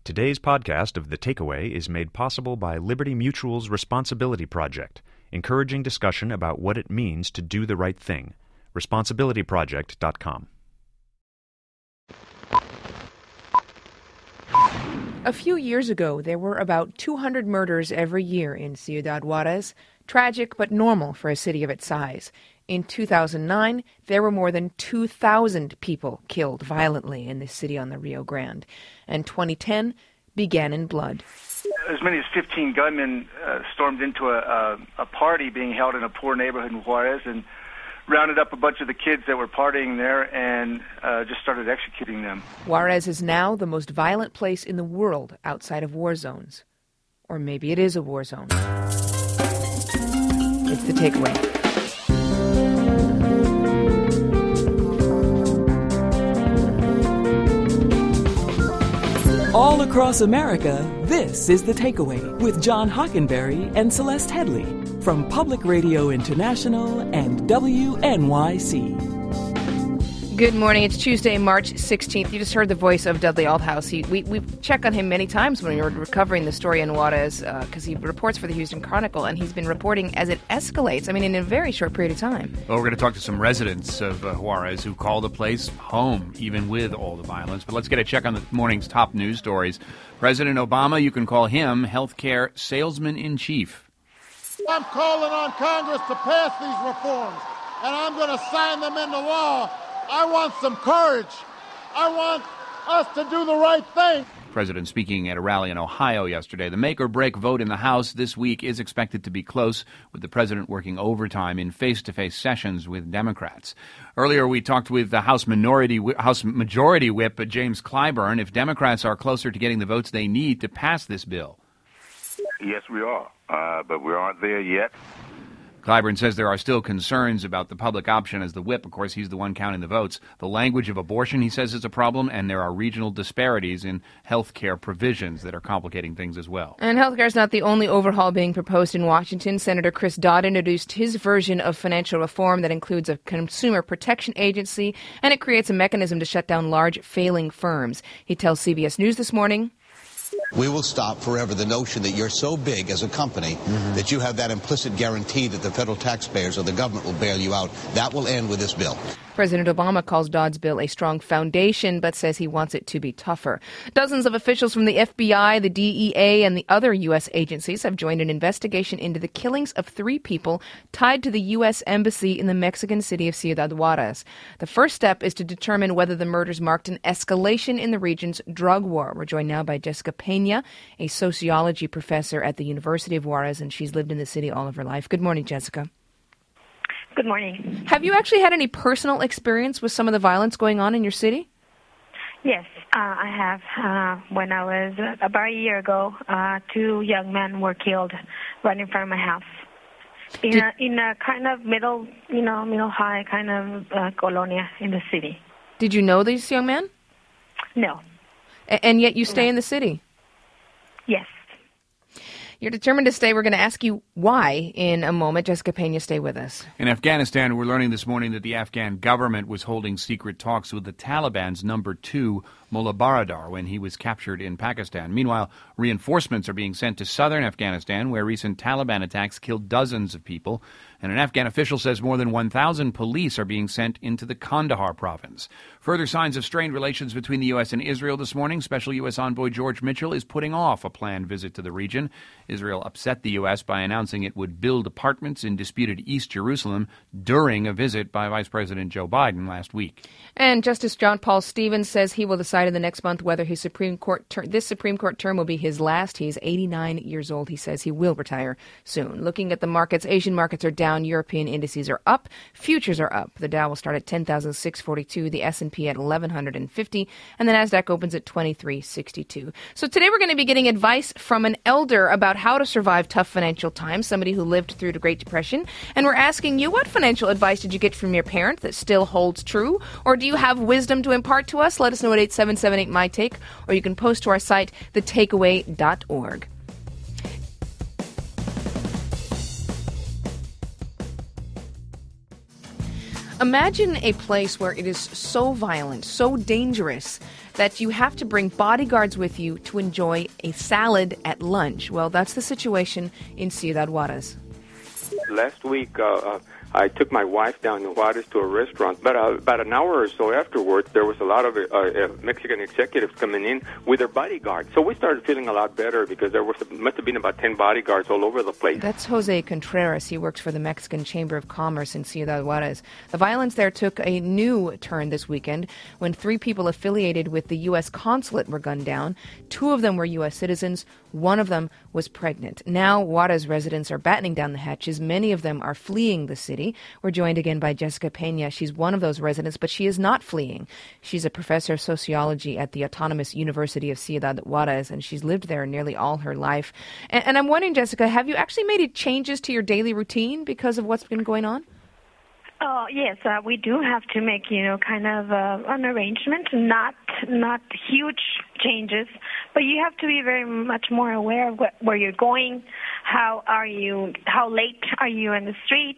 Today's podcast of The Takeaway is made possible by Liberty Mutual's Responsibility Project, encouraging discussion about what it means to do the right thing. ResponsibilityProject.com. A few years ago, there were about 200 murders every year in Ciudad Juarez, tragic but normal for a city of its size. In 2009, there were more than 2,000 people killed violently in this city on the Rio Grande. And 2010 began in blood. As many as 15 gunmen stormed into a party being held in a poor neighborhood in Juarez and rounded up a bunch of the kids that were partying there and just started executing them. Juarez is now the most violent place in the world outside of war zones. Or maybe it is a war zone. It's The Takeaway. All across America, this is The Takeaway with John Hockenberry and Celeste Headley from Public Radio International and WNYC. Good morning. It's Tuesday, March 16th. You just heard the voice of Dudley Aldhouse. We've checked on him many times when we were recovering the story in Juarez because he reports for the Houston Chronicle, and he's been reporting as it escalates, in a very short period of time. Well, we're going to talk to some residents of Juarez who call the place home, even with all the violence. But let's get a check on the morning's top news stories. President Obama, you can call him healthcare salesman-in-chief. I'm calling on Congress to pass these reforms, and I'm going to sign them into law. I want some courage. I want us to do the right thing. President speaking at a rally in Ohio yesterday. The make-or-break vote in the House this week is expected to be close, with the president working overtime in face-to-face sessions with Democrats. Earlier, we talked with the House Majority Whip James Clyburn if Democrats are closer to getting the votes they need to pass this bill. Yes, we are, but we aren't there yet. Clyburn says there are still concerns about the public option as the whip. Of course, he's the one counting the votes. The language of abortion, he says, is a problem, and there are regional disparities in health care provisions that are complicating things as well. And health care is not the only overhaul being proposed in Washington. Senator Chris Dodd introduced his version of financial reform that includes a consumer protection agency, and it creates a mechanism to shut down large failing firms. He tells CBS News this morning, we will stop forever the notion that you're so big as a company that you have that implicit guarantee that the federal taxpayers or the government will bail you out. That will end with this bill. President Obama calls Dodd's bill a strong foundation, but says he wants it to be tougher. Dozens of officials from the FBI, the DEA, and the other U.S. agencies have joined an investigation into the killings of 3 people tied to the U.S. Embassy in the Mexican city of Ciudad Juarez. The first step is to determine whether the murders marked an escalation in the region's drug war. We're joined now by Jessica Pena, a sociology professor at the University of Juarez, and she's lived in the city all of her life. Good morning, Jessica. Good morning. Have you actually had any personal experience with some of the violence going on in your city? Yes, I have. When I was about a year ago, 2 young men were killed right in front of my house in a kind of middle high kind of colonia in the city. Did you know these young men? No. And yet you stay in the city? Yes. You're determined to stay. We're going to ask you why in a moment. Jessica Pena, stay with us. In Afghanistan, we're learning this morning that the Afghan government was holding secret talks with the Taliban's number 2, Mullah Baradar, when he was captured in Pakistan. Meanwhile, reinforcements are being sent to southern Afghanistan, where recent Taliban attacks killed dozens of people. And an Afghan official says more than 1,000 police are being sent into the Kandahar province. Further signs of strained relations between the U.S. and Israel this morning. Special U.S. Envoy George Mitchell is putting off a planned visit to the region. Israel upset the U.S. by announcing it would build apartments in disputed East Jerusalem during a visit by Vice President Joe Biden last week. And Justice John Paul Stevens says he will decide in the next month whether his this Supreme Court term will be his last. He's 89 years old. He says he will retire soon. Looking at the markets, Asian markets are down. European indices are up. Futures are up. The Dow will start at 10,642, the S&P at 1,150, and the Nasdaq opens at 2362. So today we're going to be getting advice from an elder about how to survive tough financial times, somebody who lived through the Great Depression. And we're asking you, what financial advice did you get from your parent that still holds true? Or do you have wisdom to impart to us? Let us know at 8778-MY-TAKE, or you can post to our site, thetakeaway.org. Imagine a place where it is so violent, so dangerous, that you have to bring bodyguards with you to enjoy a salad at lunch. Well, that's the situation in Ciudad Juarez. Last week, I took my wife down to Juarez to a restaurant, but about an hour or so afterwards, there was a lot of Mexican executives coming in with their bodyguards. So we started feeling a lot better because must have been about 10 bodyguards all over the place. That's Jose Contreras. He works for the Mexican Chamber of Commerce in Ciudad Juarez. The violence there took a new turn this weekend when 3 people affiliated with the U.S. consulate were gunned down. 2 of them were U.S. citizens. 1 of them was pregnant. Now Juarez residents are battening down the hatches. Many of them are fleeing the city. We're joined again by Jessica Pena. She's one of those residents, but she is not fleeing. She's a professor of sociology at the Autonomous University of Ciudad Juarez, and she's lived there nearly all her life. And I'm wondering, Jessica, have you actually made any changes to your daily routine because of what's been going on? Oh, yes, we do have to make, kind of an arrangement, not huge changes, but you have to be very much more aware of where you're going, how late are you in the street,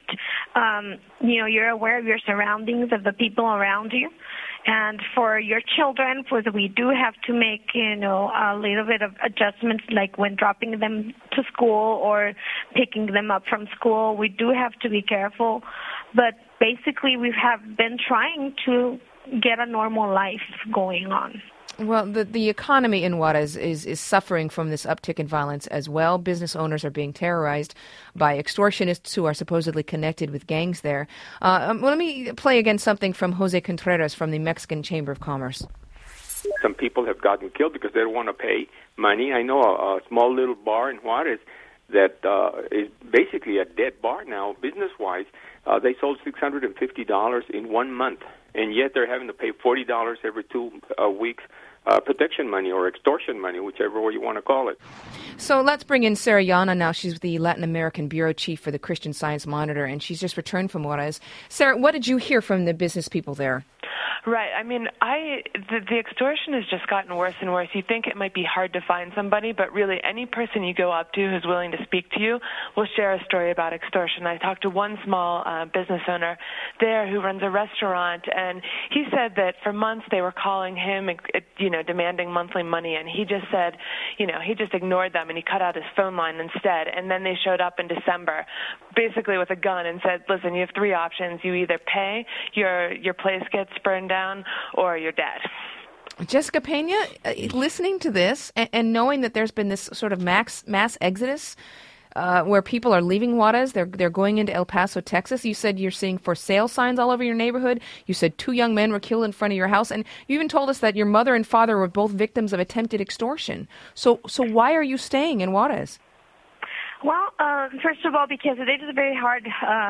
you're aware of your surroundings, of the people around you. And for your children, we do have to make, a little bit of adjustments, like when dropping them to school or picking them up from school. We do have to be careful. But basically, we have been trying to get a normal life going on. Well, the economy in Juarez is suffering from this uptick in violence as well. Business owners are being terrorized by extortionists who are supposedly connected with gangs there. Let me play again something from Jose Contreras from the Mexican Chamber of Commerce. Some people have gotten killed because they don't want to pay money. I know a small little bar in Juarez that is basically a dead bar now, business-wise. They sold $650 in 1 month, and yet they're having to pay $40 every 2 weeks. Protection money or extortion money, whichever way you want to call it. So let's bring in Sarah Llana now. She's the Latin American Bureau Chief for the Christian Science Monitor, and she's just returned from Juarez. Sarah, what did you hear from the business people there? Right. I mean, the extortion has just gotten worse and worse. You think it might be hard to find somebody, but really any person you go up to who's willing to speak to you will share a story about extortion. I talked to one small business owner there who runs a restaurant, and he said that for months they were calling him, demanding monthly money, and he just said, he just ignored them and he cut out his phone line instead. And then they showed up in December, basically with a gun, and said, "Listen, you have 3 options. You either pay, your place gets burned down, or you're dead." Jessica Pena, listening to this and knowing that there's been this sort of mass exodus where people are leaving Juarez, they're going into El Paso, Texas. You said you're seeing for sale signs all over your neighborhood. You said 2 young men were killed in front of your house, and you even told us that your mother and father were both victims of attempted extortion. So why are you staying in Juarez? Well, first of all, because it is very hard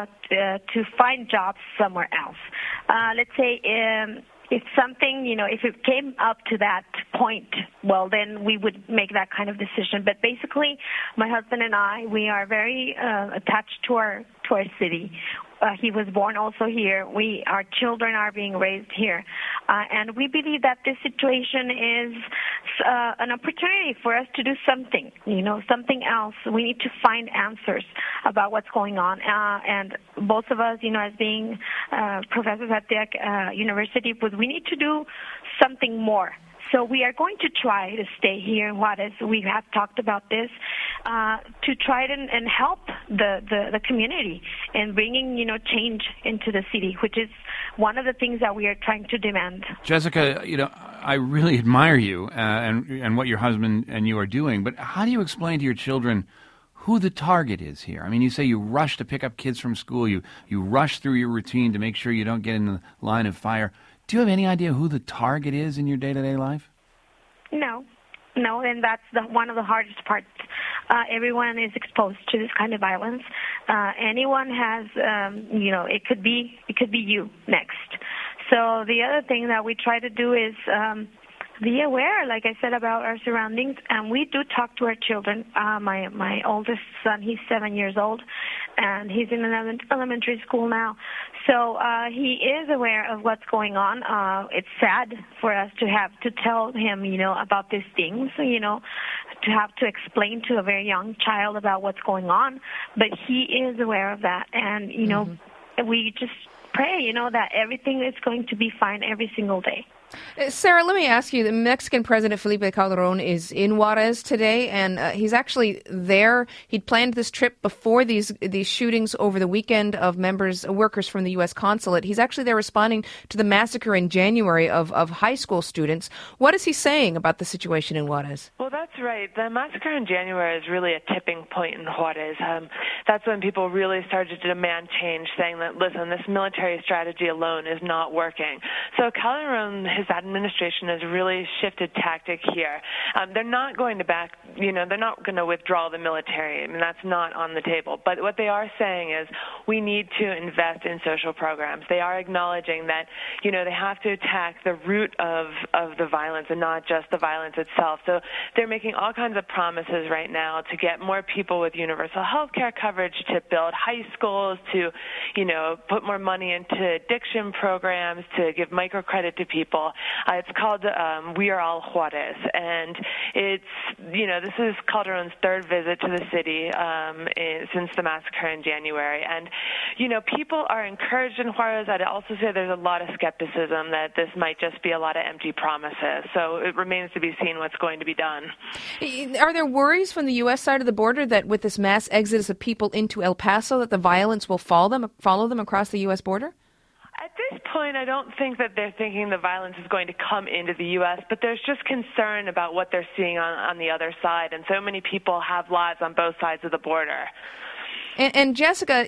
to find jobs somewhere else. Let's say if something, if it came up to that point, well, then we would make that kind of decision. But basically, my husband and I, we are very attached to our city. He was born also here. Our children are being raised here. And we believe that this situation is an opportunity for us to do something, something else. We need to find answers about what's going on. And both of us, as being professors at the university, we need to do something more. So we are going to try to stay here in Juarez. We have talked about this to try and help the community and bringing change into the city, which is one of the things that we are trying to demand. Jessica, I really admire you and what your husband and you are doing. But how do you explain to your children who the target is here? I mean, you say you rush to pick up kids from school. You rush through your routine to make sure you don't get in the line of fire. Do you have any idea who the target is in your day-to-day life? No, and that's one of the hardest parts. Everyone is exposed to this kind of violence. Anyone has, it could be you next. So the other thing that we try to do is be aware, like I said, about our surroundings, and we do talk to our children. My oldest son, he's 7 years old, and he's in an elementary school now. So he is aware of what's going on. It's sad for us to have to tell him, about these things, to have to explain to a very young child about what's going on. But he is aware of that, and, we just pray, that everything is going to be fine every single day. Sarah, let me ask you, the Mexican President Felipe Calderón is in Juarez today, and he's actually there. He'd planned this trip before these shootings over the weekend of workers from the U.S. consulate. He's actually there responding to the massacre in January of high school students. What is he saying about the situation in Juarez? Well, that's right. The massacre in January is really a tipping point in Juarez. That's when people really started to demand change, saying that, listen, this military strategy alone is not working. So Calderón, his administration has really shifted tactic here. They're not going to they're not going to withdraw the military. I mean, that's not on the table. But what they are saying is we need to invest in social programs. They are acknowledging that, they have to attack the root of the violence and not just the violence itself. So they're making all kinds of promises right now to get more people with universal health care coverage, to build high schools, to, put more money into addiction programs, to give microcredit to people. It's called We Are All Juarez, and it's, this is Calderón's third visit to the city since the massacre in January. And, people are encouraged in Juarez. I'd also say there's a lot of skepticism that this might just be a lot of empty promises. So it remains to be seen what's going to be done. Are there worries from the U.S. side of the border that with this mass exodus of people into El Paso that the violence will follow them across the U.S. border? At this point, I don't think that they're thinking the violence is going to come into the U.S., but there's just concern about what they're seeing on the other side, and so many people have lives on both sides of the border. And Jessica,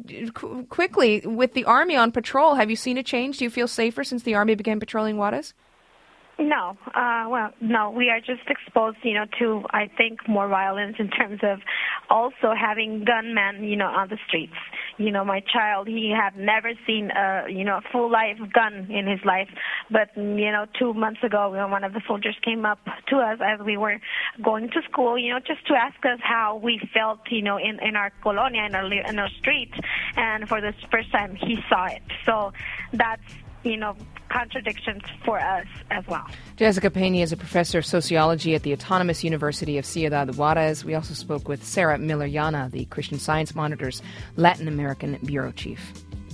quickly, with the Army on patrol, have you seen a change? Do you feel safer since the Army began patrolling Juarez? No. No. We are just exposed, to, I think, more violence in terms of also having gunmen, on the streets. My child, he had never seen a full live gun in his life. But, 2 months ago, one of the soldiers came up to us as we were going to school, just to ask us how we felt, in our colonia, in our street. And for the first time, he saw it. So that's, contradictions for us as well. Jessica Peña is a professor of sociology at the Autonomous University of Ciudad Juarez. We also spoke with Sarah Miller-Llana, the Christian Science Monitor's Latin American bureau chief.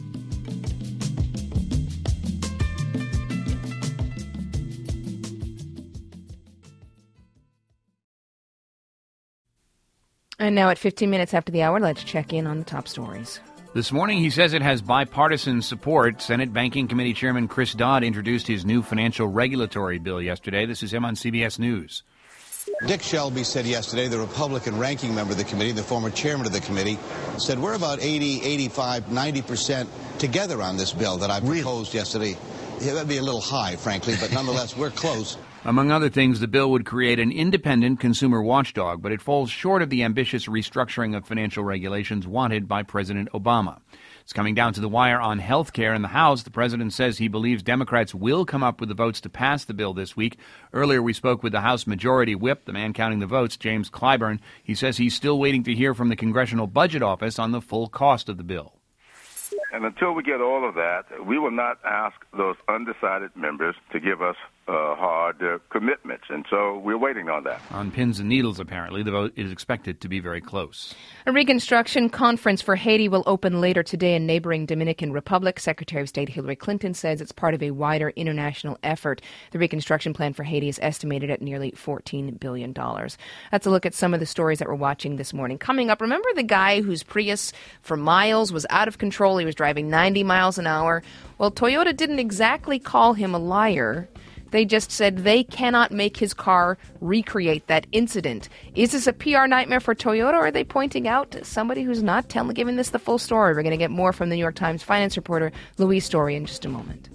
And now at 15 minutes after the hour, let's check in on the top stories. This morning, he says it has bipartisan support. Senate Banking Committee Chairman Chris Dodd introduced his new financial regulatory bill yesterday. This is him on CBS News. Dick Shelby said yesterday, the Republican ranking member of the committee, the former chairman of the committee, said we're about 80, 85, 90% together on this bill that I proposed yesterday. Yeah, that'd be a little high, frankly, but nonetheless, we're close. Among other things, the bill would create an independent consumer watchdog, but it falls short of the ambitious restructuring of financial regulations wanted by President Obama. It's coming down to the wire on health care in the House. The president says he believes Democrats will come up with the votes to pass the bill this week. Earlier, we spoke with the House Majority Whip, the man counting the votes, James Clyburn. He says he's still waiting to hear from the Congressional Budget Office on the full cost of the bill. And until we get all of that, we will not ask those undecided members to give us hard commitments. And so we're waiting on that. On pins and needles, apparently, the vote is expected to be very close. A reconstruction conference for Haiti will open later today in neighboring Dominican Republic. Secretary of State Hillary Clinton says it's part of a wider international effort. The reconstruction plan for Haiti is estimated at nearly $14 billion. That's a look at some of the stories that we're watching this morning. Coming up, remember the guy whose Prius for miles was out of control? He was driving 90 miles an hour. Well, Toyota didn't exactly call him a liar. They just said they cannot make his car recreate that incident. Is this a PR nightmare for Toyota, or are they pointing out somebody who's not giving this the full story? We're going to get more from the New York Times finance reporter Louise Story in just a moment.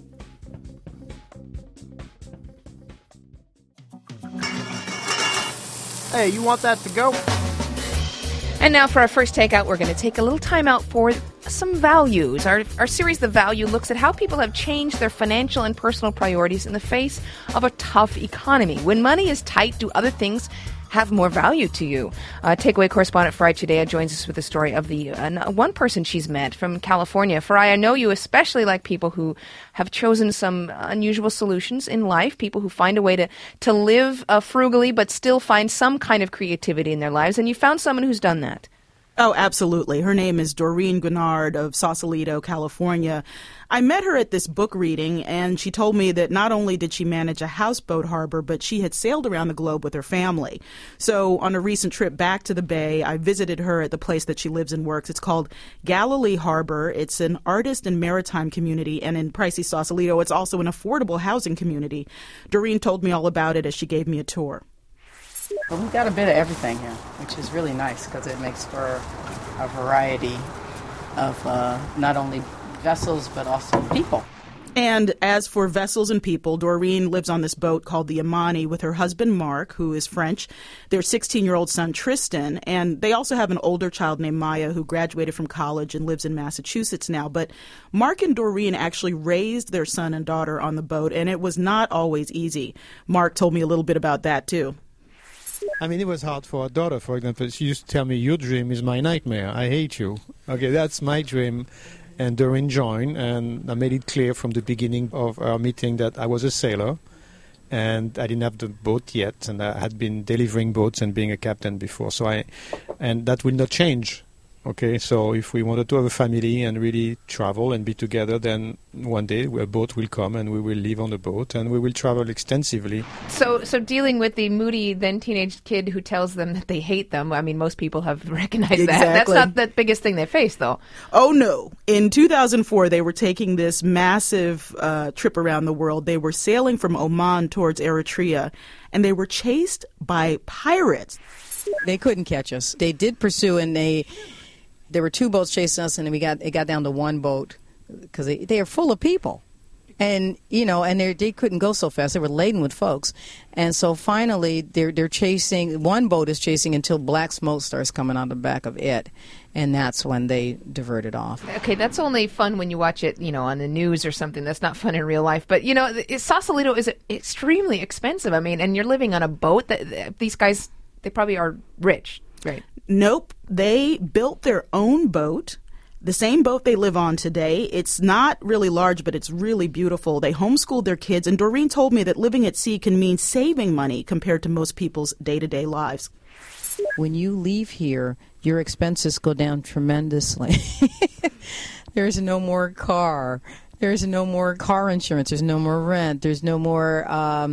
Hey, you want that to go? And now for our first takeout, we're going to take a little time out for some values. Our series, The Value, looks at how people have changed their financial and personal priorities in the face of a tough economy. When money is tight, do other things have more value to you? Takeaway correspondent Farai Chideya joins us with the story of the one person she's met from California. Farai, I know you especially like people who have chosen some unusual solutions in life, people who find a way to live frugally but still find some kind of creativity in their lives, and you found someone who's done that. Oh, absolutely. Her name is Doreen Gunnard of Sausalito, California. I met her at this book reading, and she told me that not only did she manage a houseboat harbor, but she had sailed around the globe with her family. So on a recent trip back to the Bay, I visited her at the place that she lives and works. It's called Galilee Harbor. It's an artist and maritime community, and in pricey Sausalito, it's also an affordable housing community. Doreen told me all about it as she gave me a tour. Well, we've got a bit of everything here, which is really nice because it makes for a variety of not only vessels but also people. And as for vessels and people, Doreen lives on this boat called the Imani with her husband, Mark, who is French, their 16-year-old son, Tristan, and they also have an older child named Maya who graduated from college and lives in Massachusetts now. But Mark and Doreen actually raised their son and daughter on the boat, and it was not always easy. Mark told me a little bit about that, too. I mean, it was hard for our daughter, for example. She used to tell me, your dream is my nightmare. I hate you. Okay, that's my dream. And Doreen joined, and I made it clear from the beginning of our meeting that I was a sailor, and I didn't have the boat yet, and I had been delivering boats and being a captain before. And that will not change. Okay, so if we wanted to have a family and really travel and be together, then one day a boat will come and we will live on the boat and we will travel extensively. So dealing with the moody then teenage kid who tells them that they hate them, I mean, most people have recognized that. That's not the biggest thing they face, though. Oh, no. In 2004, they were taking this massive trip around the world. They were sailing from Oman towards Eritrea, and they were chased by pirates. They couldn't catch us. They did pursue, and there were two boats chasing us, and it got down to one boat because they are full of people. And, they couldn't go so fast. They were laden with folks. And so finally, they're chasing, one boat is chasing until black smoke starts coming out the back of it. And that's when they diverted off. Okay, that's only fun when you watch it, on the news or something. That's not fun in real life. But, Sausalito is extremely expensive. I mean, and you're living on a boat. These guys, they probably are rich, right? Nope. They built their own boat, the same boat they live on today. It's not really large, but it's really beautiful. They homeschooled their kids, and Doreen told me that living at sea can mean saving money compared to most people's day-to-day lives. When you leave here, your expenses go down tremendously. There's no more car. There's no more car insurance. There's no more rent. There's no more...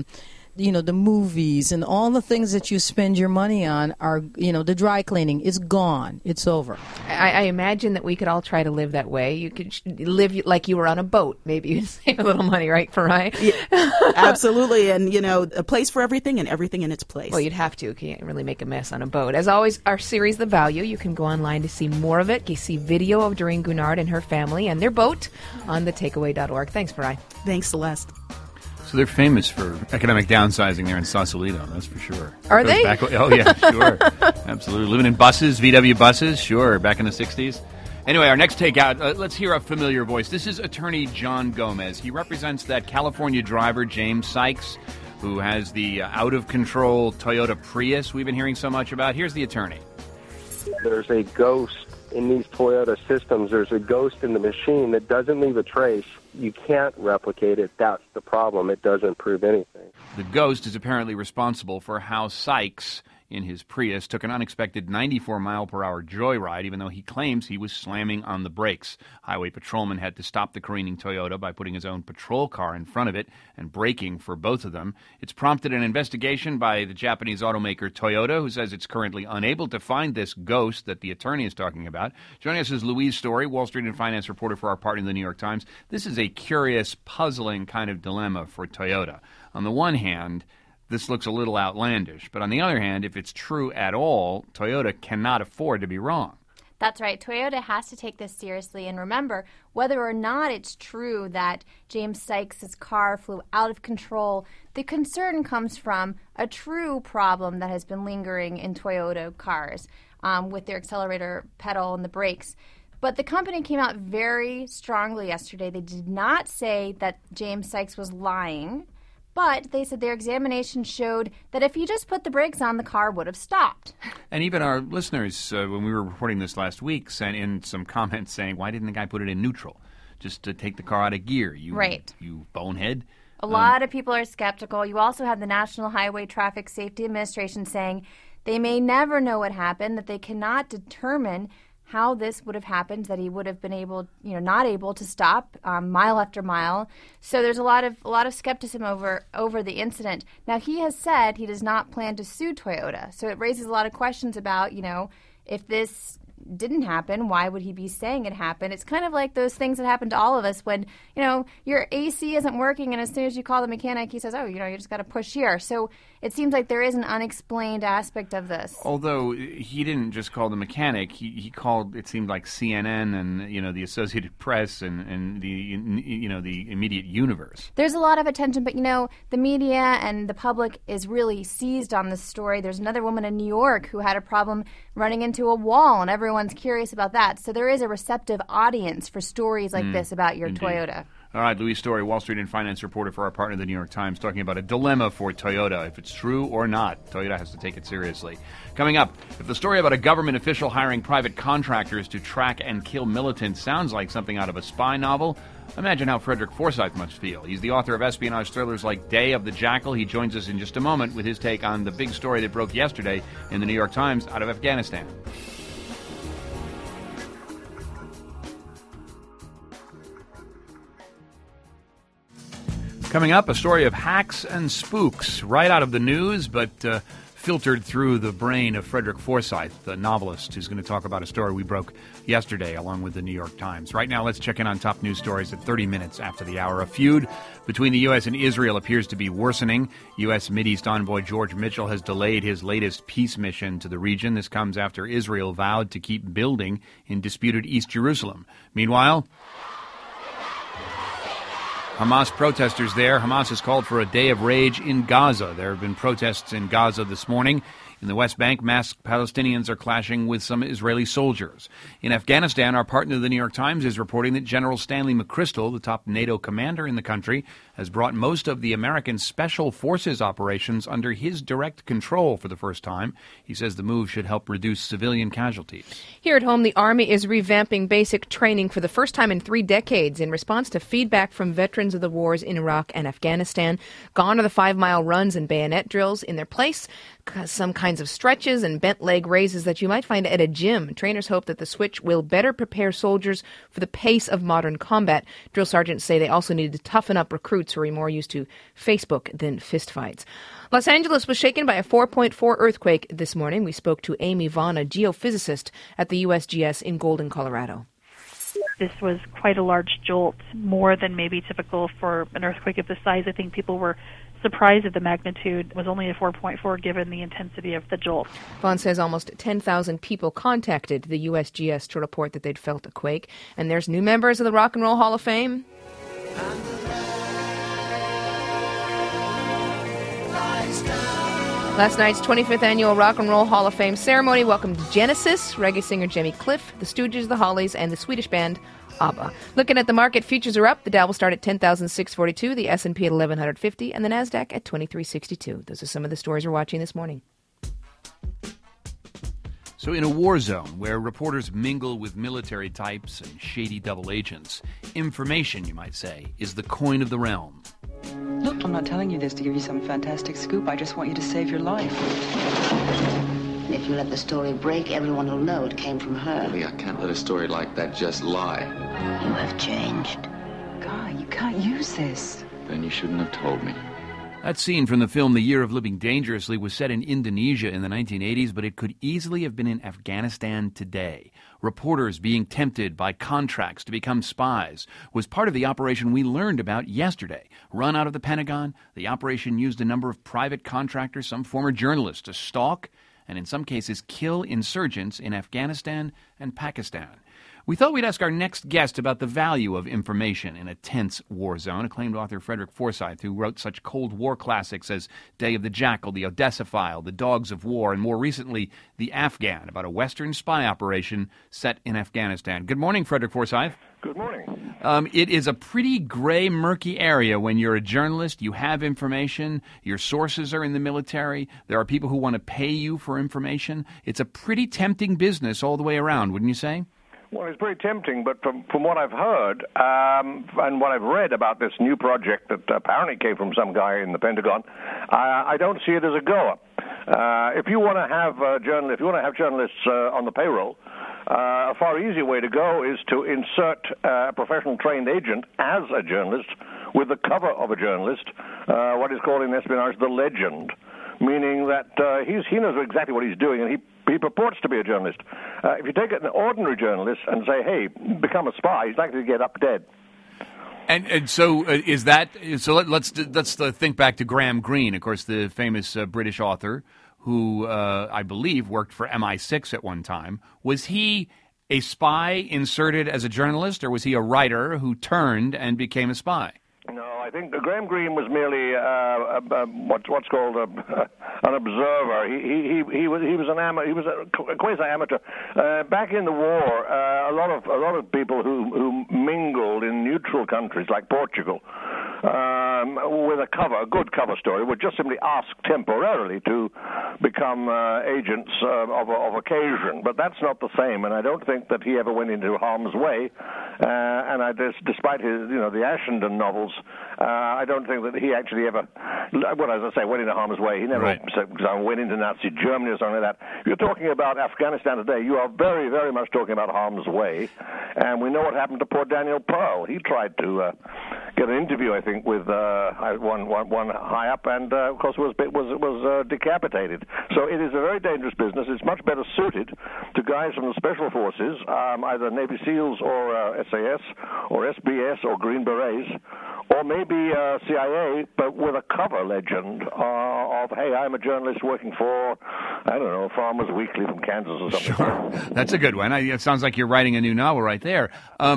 the movies and all the things that you spend your money on are, the dry cleaning is gone. It's over. I imagine that we could all try to live that way. You could live like you were on a boat. Maybe you'd save a little money, right, Farai? Yeah, absolutely. And, a place for everything and everything in its place. Well, you'd have to. You can't really make a mess on a boat. As always, our series, The Value, you can go online to see more of it. You see video of Doreen Gunnard and her family and their boat on thetakeaway.org. Thanks, Farai. Thanks, Celeste. So they're famous for economic downsizing there in Sausalito, that's for sure. Are they? Oh, yeah, sure. Absolutely. Living in buses, VW buses, sure, back in the 60s. Anyway, our next takeout, let's hear a familiar voice. This is attorney John Gomez. He represents that California driver, James Sykes, who has the out-of-control Toyota Prius we've been hearing so much about. Here's the attorney. There's a ghost in these Toyota systems. There's a ghost in the machine that doesn't leave a trace. You can't replicate it. That's the problem. It doesn't prove anything. The ghost is apparently responsible for how Sykes, in his Prius, took an unexpected 94-mile-per-hour joyride, even though he claims he was slamming on the brakes. Highway patrolman had to stop the careening Toyota by putting his own patrol car in front of it and braking for both of them. It's prompted an investigation by the Japanese automaker Toyota, who says it's currently unable to find this ghost that the attorney is talking about. Joining us is Louise Story, Wall Street and finance reporter for our partner, the New York Times. This is a curious, puzzling kind of dilemma for Toyota. On the one hand, this looks a little outlandish. But on the other hand, if it's true at all, Toyota cannot afford to be wrong. That's right. Toyota has to take this seriously. And remember, whether or not it's true that James Sykes' car flew out of control, the concern comes from a true problem that has been lingering in Toyota cars with their accelerator pedal and the brakes. But the company came out very strongly yesterday. They did not say that James Sykes was lying. But they said their examination showed that if he just put the brakes on, the car would have stopped. And even our listeners, when we were reporting this last week, sent in some comments saying, why didn't the guy put it in neutral? Just to take the car out of gear. Right. You bonehead. A lot of people are skeptical. You also have the National Highway Traffic Safety Administration saying they may never know what happened, that they cannot determine how this would have happened, that he would have been able, not able to stop mile after mile. So there's a lot of skepticism over the incident. Now, he has said he does not plan to sue Toyota. So it raises a lot of questions about, if this didn't happen, why would he be saying it happened? It's kind of like those things that happen to all of us when, your AC isn't working, and as soon as you call the mechanic, he says, you just got to push here. So it seems like there is an unexplained aspect of this. Although he didn't just call the mechanic, he called, it seemed like CNN and, the Associated Press and the immediate universe. There's a lot of attention, but, the media and the public is really seized on this story. There's another woman in New York who had a problem running into a wall, and everyone's curious about that. So there is a receptive audience for stories like this about your indeed. Toyota. All right, Louise Story, Wall Street and Finance reporter for our partner, the New York Times, talking about a dilemma for Toyota. If it's true or not, Toyota has to take it seriously. Coming up, if the story about a government official hiring private contractors to track and kill militants sounds like something out of a spy novel, imagine how Frederick Forsyth must feel. He's the author of espionage thrillers like Day of the Jackal. He joins us in just a moment with his take on the big story that broke yesterday in the New York Times out of Afghanistan. Coming up, a story of hacks and spooks, right out of the news, but filtered through the brain of Frederick Forsyth, the novelist, who's going to talk about a story we broke yesterday along with the New York Times. Right now, let's check in on top news stories at 30 minutes after the hour. A feud between the U.S. and Israel appears to be worsening. U.S. Mideast envoy George Mitchell has delayed his latest peace mission to the region. This comes after Israel vowed to keep building in disputed East Jerusalem. Meanwhile, Hamas protesters there. Hamas has called for a day of rage in Gaza. There have been protests in Gaza this morning. In the West Bank, masked Palestinians are clashing with some Israeli soldiers. In Afghanistan, our partner, the New York Times, is reporting that General Stanley McChrystal, the top NATO commander in the country, has brought most of the American Special Forces operations under his direct control for the first time. He says the move should help reduce civilian casualties. Here at home, the Army is revamping basic training for the first time in 3 decades in response to feedback from veterans of the wars in Iraq and Afghanistan. Gone are the 5-mile runs and bayonet drills. In their place, some kinds of stretches and bent leg raises that you might find at a gym. Trainers hope that the switch will better prepare soldiers for the pace of modern combat. Drill sergeants say they also needed to toughen up recruits who are more used to Facebook than fistfights. Los Angeles was shaken by a 4.4 earthquake this morning. We spoke to Amy Vaughn, a geophysicist at the USGS in Golden, Colorado. This was quite a large jolt, more than maybe typical for an earthquake of this size. I think people were surprised at the magnitude. Was only a 4.4 given the intensity of the jolt. Vaughn says almost 10,000 people contacted the USGS to report that they'd felt a quake. And there's new members of the Rock and Roll Hall of Fame. Last night's 25th Annual Rock and Roll Hall of Fame ceremony welcomed Genesis, reggae singer Jimmy Cliff, the Stooges, the Hollies, and the Swedish band ABBA. Looking at the market, futures are up. The Dow will start at 10,642, the S&P at 1,150, and the NASDAQ at 2,362. Those are some of the stories we're watching this morning. So in a war zone where reporters mingle with military types and shady double agents, information, you might say, is the coin of the realm. Look, I'm not telling you this to give you some fantastic scoop. I just want you to save your life. If you let the story break, everyone will know it came from her. Lee, I can't let a story like that just lie. You have changed. Guy, you can't use this. Then you shouldn't have told me. That scene from the film The Year of Living Dangerously was set in Indonesia in the 1980s, but it could easily have been in Afghanistan today. Reporters being tempted by contracts to become spies was part of the operation we learned about yesterday. Run out of the Pentagon, the operation used a number of private contractors, some former journalists, to stalk and in some cases kill insurgents in Afghanistan and Pakistan. We thought we'd ask our next guest about the value of information in a tense war zone. Acclaimed author Frederick Forsyth, who wrote such Cold War classics as Day of the Jackal, The Odessa File, The Dogs of War, and more recently, The Afghan, about a Western spy operation set in Afghanistan. Good morning, Frederick Forsyth. Good morning. It is a pretty gray, murky area when you're a journalist. You have information. Your sources are in the military. There are people who want to pay you for information. It's a pretty tempting business all the way around, wouldn't you say? Well, it's pretty tempting, but from what I've heard and what I've read about this new project that apparently came from some guy in the Pentagon, I don't see it as a goer. If you want to have journalists on the payroll, a far easier way to go is to insert a professional trained agent as a journalist with the cover of a journalist, what is called in espionage the legend, meaning that he knows exactly what he's doing, and he purports to be a journalist. If you take an ordinary journalist and say, hey, become a spy, he's likely to get up dead. And so is that so? Let's think back to Graham Greene, of course, the famous British author who I believe worked for MI6 at one time. Was he a spy inserted as a journalist, or was he a writer who turned and became a spy? No, I think Graham Greene was merely what's called an observer. He was an amateur. He was a quasi-amateur. Back in the war, a lot of people who mingled in neutral countries like Portugal with a good cover story would just simply ask temporarily to become agents of occasion. But that's not the same, and I don't think that he ever went into harm's way. Despite his, the Ashenden novels, I don't think that he actually ever, well, as I say, went into harm's way. He never went into Nazi Germany or something like that. If you're talking about Afghanistan today, you are very, very much talking about harm's way. And we know what happened to poor Daniel Pearl. He tried to get an interview, I think, with one high up, and of course was decapitated. So it is a very dangerous business. It's much better suited to guys from the special forces, either Navy SEALs or SAS or SBS or Green Berets, or maybe CIA, but with a cover legend of, hey, I'm a journalist working for, I don't know, Farmers Weekly from Kansas or something. Sure. That's a good one. It sounds like you're writing a new novel right there.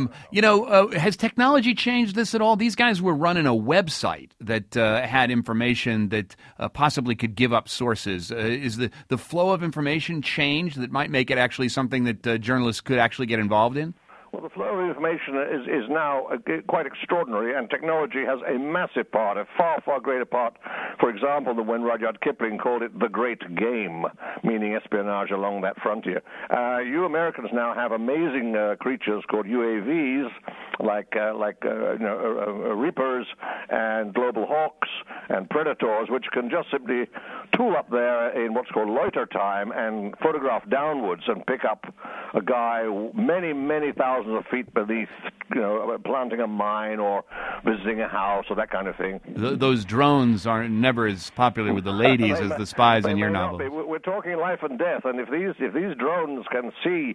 Has technology changed this at all? These guys were running a website that had information that possibly could give up sources. Is the flow of information changed that might make it actually something that journalists could actually get involved in? Well, the flow of information is now quite extraordinary, and technology has a massive part, a far, far greater part, for example, than when Rudyard Kipling called it the great game, meaning espionage along that frontier. You Americans now have amazing creatures called UAVs, like Reapers and Global Hawks and Predators, which can just simply tool up there in what's called loiter time and photograph downwards and pick up a guy many, many thousands of feet beneath, planting a mine or visiting a house or that kind of thing. Those drones are never as popular with the ladies as the spies in your novel. We're talking life and death, and if these drones can see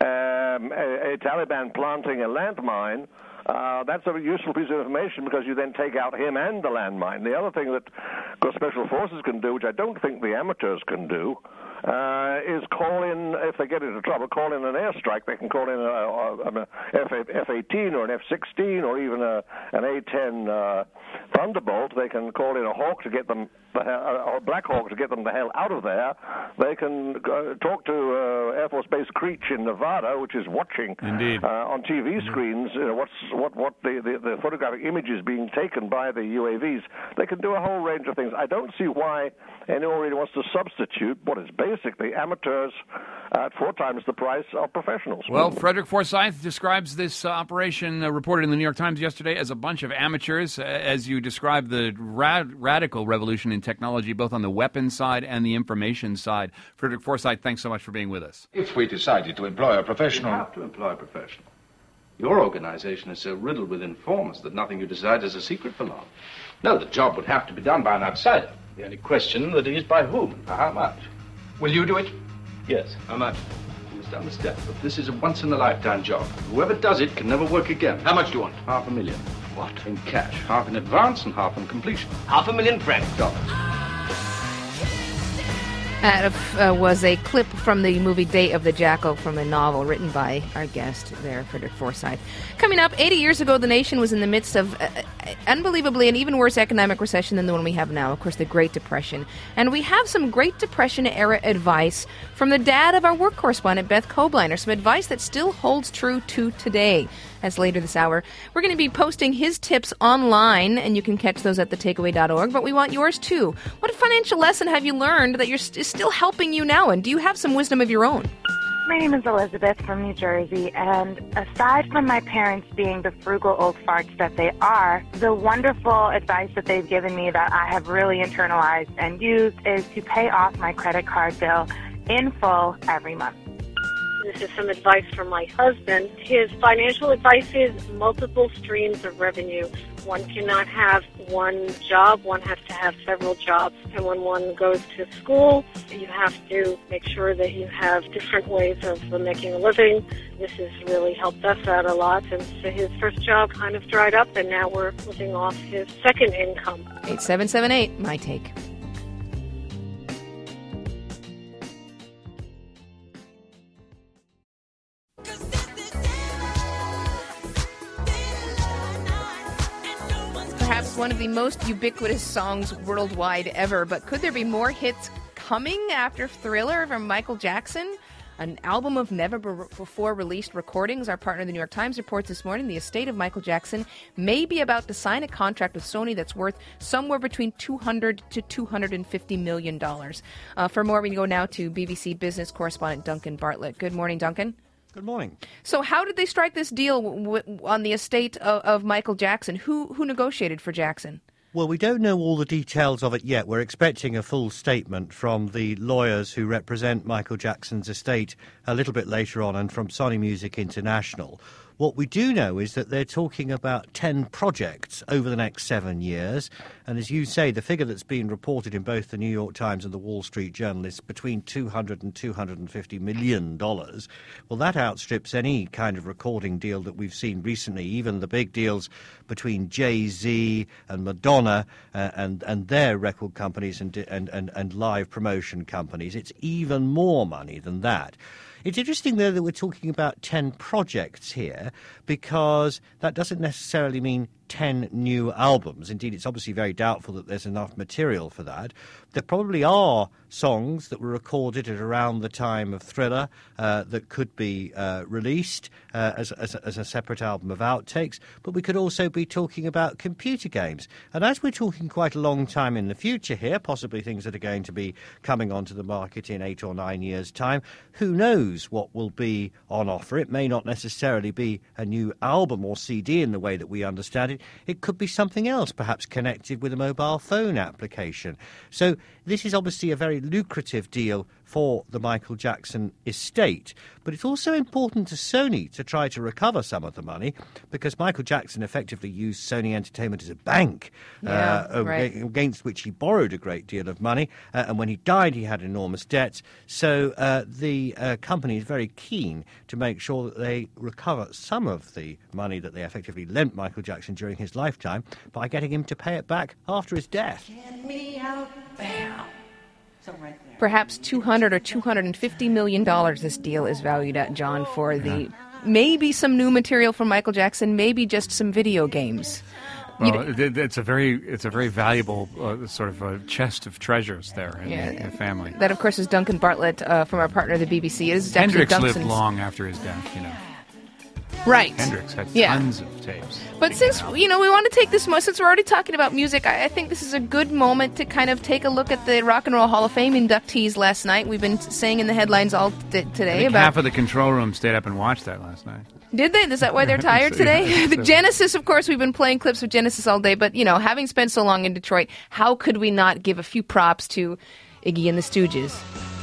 a Taliban planting a landmine, that's a useful piece of information, because you then take out him and the landmine. The other thing that special forces can do, which I don't think the amateurs can do, is call in, if they get into trouble, call in an airstrike. They can call in an F-18 or an F-16 or even an A-10 Thunderbolt. They can call in a Hawk to get them, or Black Hawk to get them the hell out of there. They can talk to Air Force Base Creech in Nevada, which is watching on TV screens what the photographic images being taken by the UAVs. They can do a whole range of things. I don't see why anyone really wants to substitute what is basically amateurs at 4 times the price of professionals. Well, Frederick Forsyth describes this operation reported in the New York Times yesterday as a bunch of amateurs, as you describe the radical revolution in technology, both on the weapons side and the information side. Frederick Forsyth, thanks so much for being with us. If we decided to employ a professional... You have to employ a professional. Your organization is so riddled with informers that nothing you decide is a secret for long. No, the job would have to be done by an outsider. The only question that is by whom and for how much. Will you do it? Yes. How much? You must understand that this is a once-in-a-lifetime job. Whoever does it can never work again. How much do you want? $500,000. What? In cash. Half in advance and half on completion. $500,000 francs. That was a clip from the movie Day of the Jackal, from a novel written by our guest there, Frederick Forsyth. Coming up, 80 years ago, the nation was in the midst of, unbelievably, an even worse economic recession than the one we have now, of course, the Great Depression. And we have some Great Depression-era advice from the dad of our work correspondent, Beth Kobliner, some advice that still holds true to today. As later this hour, we're going to be posting his tips online, and you can catch those at thetakeaway.org, but we want yours too. What financial lesson have you learned that is still helping you now, and do you have some wisdom of your own? My name is Elizabeth from New Jersey, and aside from my parents being the frugal old farts that they are, the wonderful advice that they've given me that I have really internalized and used is to pay off my credit card bill in full every month. This is some advice from my husband. His financial advice is multiple streams of revenue. One cannot have one job. One has to have several jobs. And when one goes to school, you have to make sure that you have different ways of making a living. This has really helped us out a lot. And so his first job kind of dried up, and now we're living off his second income. 8778, my take. Perhaps one of the most ubiquitous songs worldwide ever, but could there be more hits coming after Thriller from Michael Jackson? An album of never-before released recordings. Our partner, the New York Times, reports this morning the estate of Michael Jackson may be about to sign a contract with Sony that's worth somewhere between $200 to $250 million. For more, we go now to BBC business correspondent Duncan Bartlett. Good morning, Duncan. Good morning. So how did they strike this deal on the estate of Michael Jackson? Who negotiated for Jackson? Well, we don't know all the details of it yet. We're expecting a full statement from the lawyers who represent Michael Jackson's estate a little bit later on, and from Sony Music International. What we do know is that they're talking about 10 projects over the next 7 years. And as you say, the figure that's been reported in both the New York Times and the Wall Street Journal is between $200 and $250 million. Well, that outstrips any kind of recording deal that we've seen recently, even the big deals between Jay-Z and Madonna and their record companies and live promotion companies. It's even more money than that. It's interesting, though, that we're talking about 10 projects here, because that doesn't necessarily mean 10 new albums. Indeed, it's obviously very doubtful that there's enough material for that. There probably are songs that were recorded at around the time of Thriller that could be released as a separate album of outtakes, but we could also be talking about computer games. And as we're talking quite a long time in the future here, possibly things that are going to be coming onto the market in 8 or 9 years' time, who knows what will be on offer? It may not necessarily be a new album or CD in the way that we understand it. It could be something else, perhaps connected with a mobile phone application. So this is obviously a very lucrative deal for the Michael Jackson estate. But it's also important to Sony to try to recover some of the money, because Michael Jackson effectively used Sony Entertainment as a bank against which he borrowed a great deal of money. And when he died, he had enormous debts. So the company is very keen to make sure that they recover some of the money that they effectively lent Michael Jackson during his lifetime by getting him to pay it back after his death. Get me out, bam. So right there. Perhaps $200 or $250 million this deal is valued at, John, for the maybe some new material from Michael Jackson, maybe just some video games. Well, it's a very valuable sort of chest of treasures there in the family. That, of course, is Duncan Bartlett from our partner, the BBC. It is Hendrix lived long after his death, you know. Right. Hendrix had tons of tapes. But since, we want to take this, since we're already talking about music, I think this is a good moment to kind of take a look at the Rock and Roll Hall of Fame inductees last night. We've been saying in the headlines all today about... half of the control room stayed up and watched that last night. Did they? Is that why they're tired today? The Genesis, of course, we've been playing clips of Genesis all day, but, having spent so long in Detroit, how could we not give a few props to Iggy and the Stooges?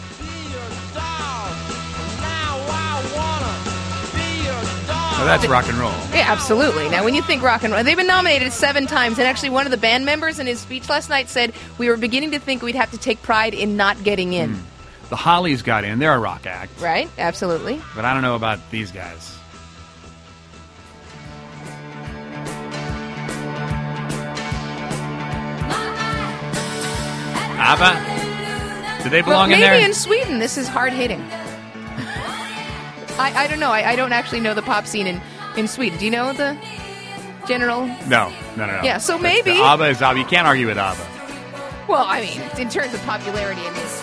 Oh, that's rock and roll. Yeah, absolutely. Now, when you think rock and roll, they've been nominated 7 times, and actually one of the band members in his speech last night said we were beginning to think we'd have to take pride in not getting in. The Hollies got in. They're a rock act. Right, absolutely. But I don't know about these guys. ABBA? Do they belong in there? Maybe in Sweden. This is hard-hitting. I don't know. I don't actually know the pop scene in Sweden. Do you know the general? No. Yeah, so maybe. ABBA is ABBA. You can't argue with ABBA. Well, I mean, in terms of popularity,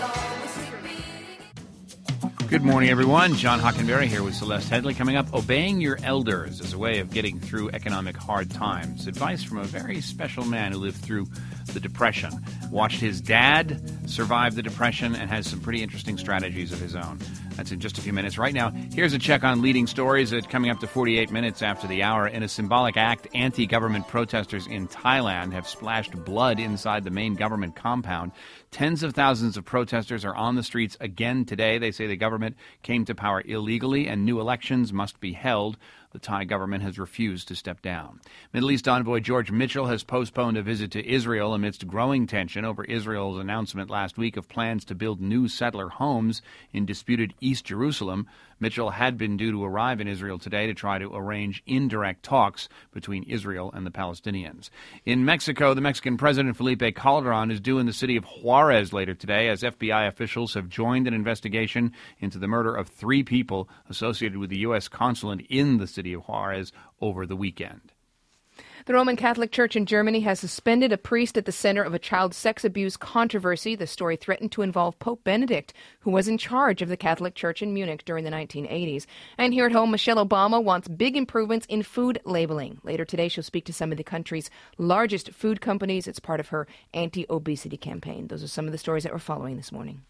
Good morning, everyone. John Hockenberry here with Celeste Headley. Coming up, obeying your elders as a way of getting through economic hard times. Advice from a very special man who lived through the Depression. Watched his dad survive the Depression and has some pretty interesting strategies of his own. That's in just a few minutes. Right now, here's a check on leading stories coming up to 48 minutes after the hour. In a symbolic act, anti-government protesters in Thailand have splashed blood inside the main government compound. Tens of thousands of protesters are on the streets again today. They say the government came to power illegally and new elections must be held. The Thai government has refused to step down. Middle East envoy George Mitchell has postponed a visit to Israel amidst growing tension over Israel's announcement last week of plans to build new settler homes in disputed East Jerusalem. Mitchell had been due to arrive in Israel today to try to arrange indirect talks between Israel and the Palestinians. In Mexico, the Mexican President Felipe Calderon is due in the city of Juarez later today as FBI officials have joined an investigation into the murder of 3 people associated with the U.S. consulate in the city of Juarez over the weekend. The Roman Catholic Church in Germany has suspended a priest at the center of a child sex abuse controversy. The story threatened to involve Pope Benedict, who was in charge of the Catholic Church in Munich during the 1980s. And here at home, Michelle Obama wants big improvements in food labeling. Later today, she'll speak to some of the country's largest food companies. It's part of her anti-obesity campaign. Those are some of the stories that we're following this morning.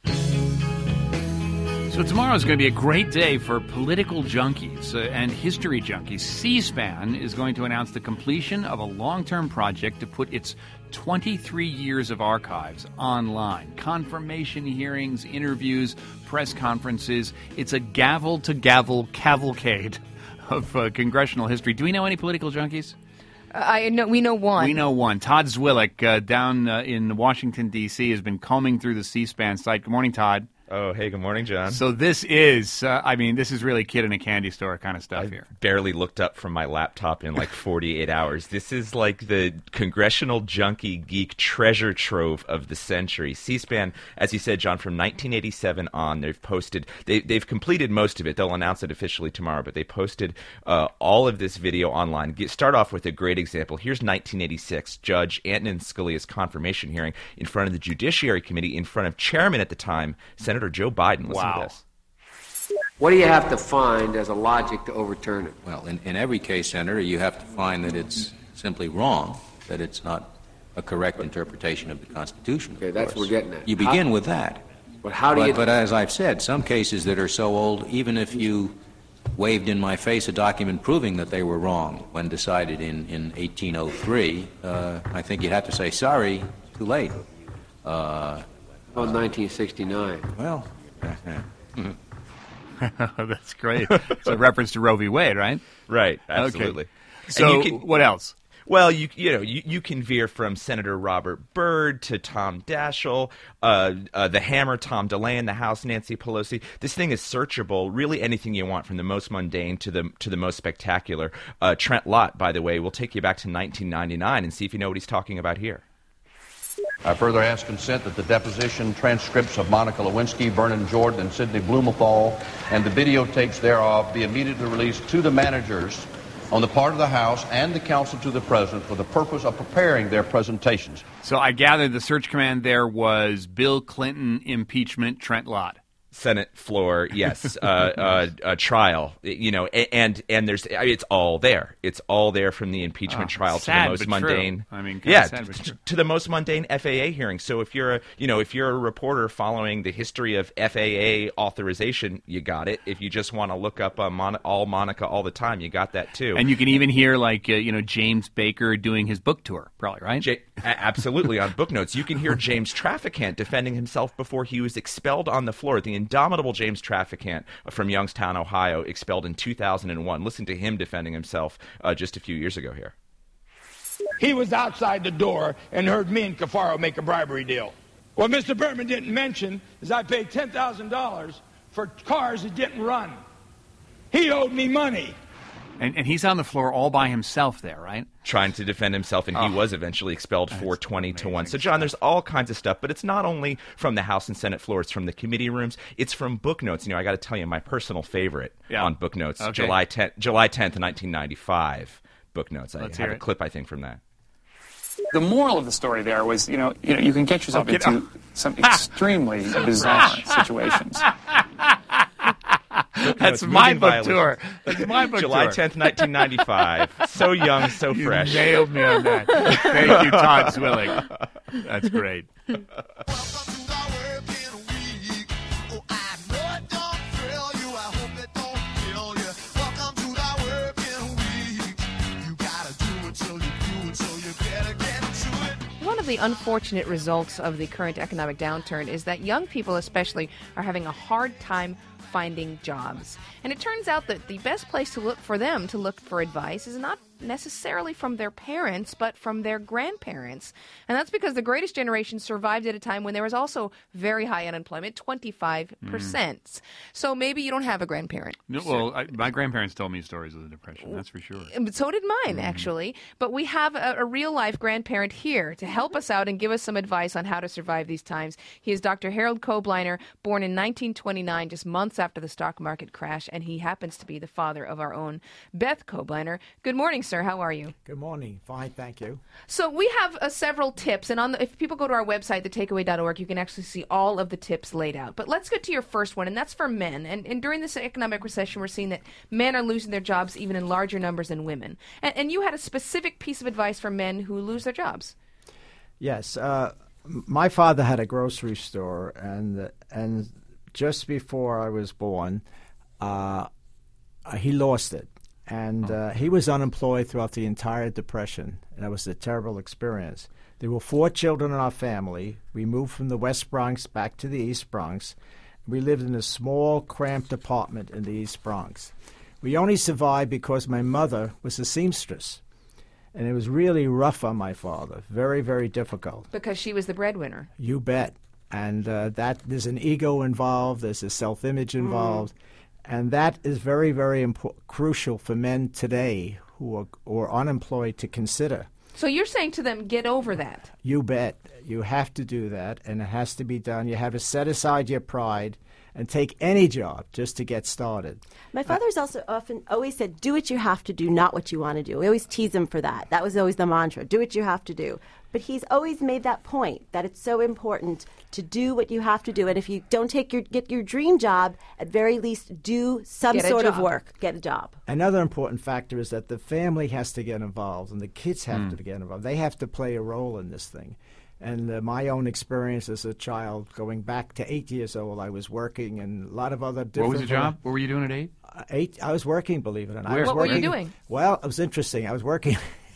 So tomorrow is going to be a great day for political junkies and history junkies. C-SPAN is going to announce the completion of a long-term project to put its 23 years of archives online. Confirmation hearings, interviews, press conferences. It's a gavel-to-gavel cavalcade of congressional history. Do we know any political junkies? We know one. We know one. Todd Zwillich down in Washington, D.C. has been combing through the C-SPAN site. Good morning, Todd. Oh, hey, good morning, John. So this is, this is really kid in a candy store kind of stuff here. Barely looked up from my laptop in like 48 hours. This is like the congressional junkie geek treasure trove of the century. C-SPAN, as you said, John, from 1987 on, they've completed most of it. They'll announce it officially tomorrow, but they posted all of this video online. Start off with a great example. Here's 1986, Judge Antonin Scalia's confirmation hearing in front of the Judiciary Committee, in front of chairman at the time, Senator Joe Biden. Listen to this. What do you have to find as a logic to overturn it? Well, in every case, Senator, you have to find that it's simply wrong, that it's not a correct interpretation of the Constitution. Okay, that's what we're getting at. You begin with that. But how do you... But as I've said, some cases that are so old, even if you waved in my face a document proving that they were wrong when decided in 1803, I think you'd have to say, sorry, too late. 1969. Well, that's great. It's a reference to Roe v. Wade, right? Right, absolutely. Okay. So what else? Well, you can veer from Senator Robert Byrd to Tom Daschle, the Hammer Tom DeLay in the House, Nancy Pelosi. This thing is searchable. Really, anything you want, from the most mundane to the most spectacular. Trent Lott, by the way, will take you back to 1999 and see if you know what he's talking about here. I further ask consent that the deposition transcripts of Monica Lewinsky, Vernon Jordan, and Sidney Blumenthal and the videotapes thereof be immediately released to the managers on the part of the House and the Counsel to the President for the purpose of preparing their presentations. So I gather the search command there was Bill Clinton impeachment, Trent Lott. Senate floor, yes, a trial, and there's, it's all there. It's all there, from the impeachment trial to the most mundane. To the most mundane FAA hearing. So if you're a reporter following the history of FAA authorization, you got it. If you just want to look up all Monica all the time, you got that too. And you can even hear James Baker doing his book tour, probably, right? Absolutely, on Book Notes. You can hear James Trafficant defending himself before he was expelled on the floor. The indomitable James Trafficant from Youngstown, Ohio, expelled in 2001. Listen to him defending himself just a few years ago here. He was outside the door and heard me and Cafaro make a bribery deal. What Mr. Berman didn't mention is I paid $10,000 for cars that didn't run. He owed me money. And he's on the floor all by himself there, right? Trying to defend himself, and he was eventually expelled 420-1. So, John, there's all kinds of stuff, but it's not only from the House and Senate floor. It's from the committee rooms. It's from Book Notes. I got to tell you, my personal favorite on Book Notes, okay. July 10th, 1995, Book Notes. I have a clip, I think, from that. The moral of the story there was, you can get yourself into some extremely bizarre situations. That's my book tour. That's my book July tour. 10th, 1995. So young, so fresh. You nailed me on that. Thank you, Todd Zwillich. That's great. One of the unfortunate results of the current economic downturn is that young people especially are having a hard time finding jobs. And it turns out that the best place to look for advice is not necessarily from their parents, but from their grandparents. And that's because the greatest generation survived at a time when there was also very high unemployment, 25%. So maybe you don't have a grandparent. No, well, my grandparents told me stories of the Depression, that's for sure. So did mine, actually. But we have a real-life grandparent here to help us out and give us some advice on how to survive these times. He is Dr. Harold Kobliner, born in 1929, just months after the stock market crash, and he happens to be the father of our own Beth Kobliner. Good morning, sir. How are you? Good morning. Fine, thank you. So we have several tips, and if people go to our website, thetakeaway.org, you can actually see all of the tips laid out. But let's get to your first one, and that's for men. And during this economic recession, we're seeing that men are losing their jobs even in larger numbers than women. And you had a specific piece of advice for men who lose their jobs. Yes. My father had a grocery store, and just before I was born, he lost it. And he was unemployed throughout the entire Depression, and it was a terrible experience. There were 4 children in our family. We moved from the West Bronx back to the East Bronx. We lived in a small, cramped apartment in the East Bronx. We only survived because my mother was a seamstress, and it was really rough on my father, very, very difficult. Because she was the breadwinner. You bet. And that there's an ego involved, there's a self-image involved. And that is very, very crucial for men today who are unemployed to consider. So you're saying to them, get over that. You bet. You have to do that, and it has to be done. You have to set aside your pride and take any job just to get started. My father's also always said, do what you have to do, not what you want to do. We always tease him for that. That was always the mantra, do what you have to do. But he's always made that point that it's so important to do what you have to do. And if you don't get your dream job, at very least do some sort of work, get a job. Another important factor is that the family has to get involved and the kids have to get involved. They have to play a role in this thing. And my own experience as a child, going back to 8 years old, I was working and a lot of other different... What was your job? What were you doing at 8? I was working, believe it or not. What were you doing? Well, it was interesting. I was working...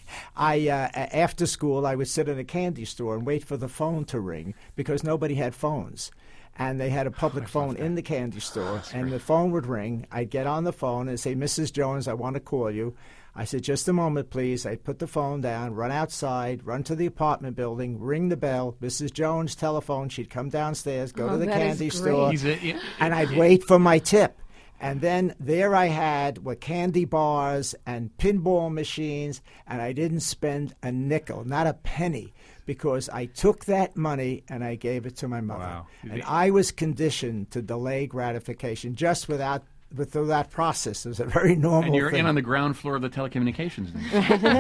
after school, I would sit in a candy store and wait for the phone to ring because nobody had phones. And they had a public phone in the candy store, and the phone would ring. I'd get on the phone and say, Mrs. Jones, I want to call you. I said, just a moment, please. I'd put the phone down, run outside, run to the apartment building, ring the bell. Mrs. Jones, telephone. She'd come downstairs, go to the candy store, and I'd wait for my tip. And then there I had were candy bars and pinball machines, and I didn't spend a nickel, not a penny, because I took that money and I gave it to my mother. Wow. And I was conditioned to delay gratification just through that process. It was a very normal thing. And you're in on the ground floor of the telecommunications industry.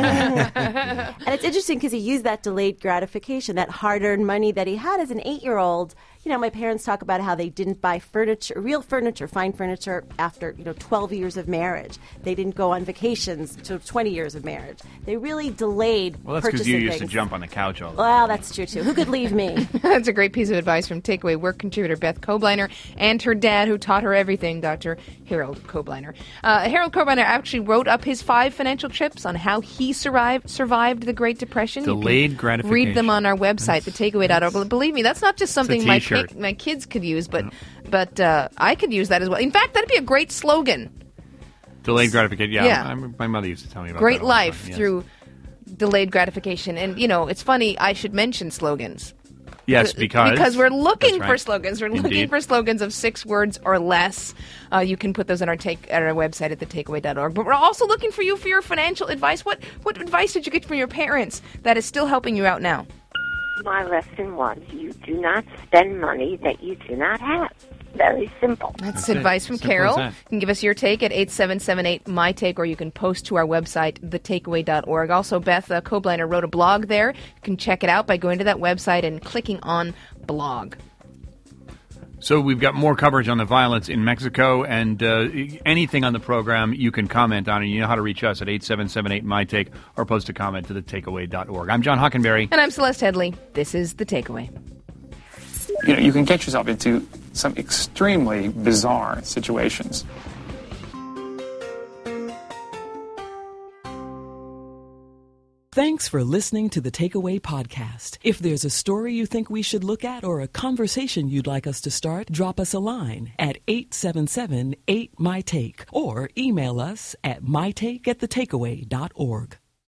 And it's interesting because he used that delayed gratification, that hard-earned money that he had as an 8-year-old. You know, my parents talk about how they didn't buy furniture, real furniture, fine furniture after, 12 years of marriage. They didn't go on vacations until 20 years of marriage. They really delayed purchasing things. Well, that's because you used to jump on the couch all the time. Well, that's true, too. Who could leave me? That's a great piece of advice from Takeaway work contributor Beth Kobliner and her dad, who taught her everything, Dr. Harold Kobliner. Harold Kobliner actually wrote up his 5 financial tips on how he survived the Great Depression. Delayed gratification. Read them on our website, thetakeaway.org. Believe me, that's not just something my kids could use, but I could use that as well. In fact, that'd be a great slogan. Delayed gratification. Yeah. My mother used to tell me about great that. Life through delayed gratification. And, it's funny, I should mention slogans. Yes, because we're looking for slogans. We're Indeed. looking for slogans of 6 words or less. You can put those on our website at thetakeaway.org. But we're also looking for you for your financial advice. What advice did you get from your parents that is still helping you out now? My lesson was you do not spend money that you do not have. Very simple. That's advice from Carol. You can give us your take at 8778-MY-TAKE, or you can post to our website, thetakeaway.org. Also, Beth Kobliner wrote a blog there. You can check it out by going to that website and clicking on blog. So we've got more coverage on the violence in Mexico, and anything on the program you can comment on, and you know how to reach us at 877-8-MY-TAKE or post a comment to thetakeaway.org. I'm John Hockenberry. And I'm Celeste Headley. This is The Takeaway. You can get yourself into some extremely bizarre situations. Thanks for listening to the Takeaway Podcast. If there's a story you think we should look at or a conversation you'd like us to start, drop us a line at 877-8-MY-TAKE or email us at mytake@thetakeaway.org.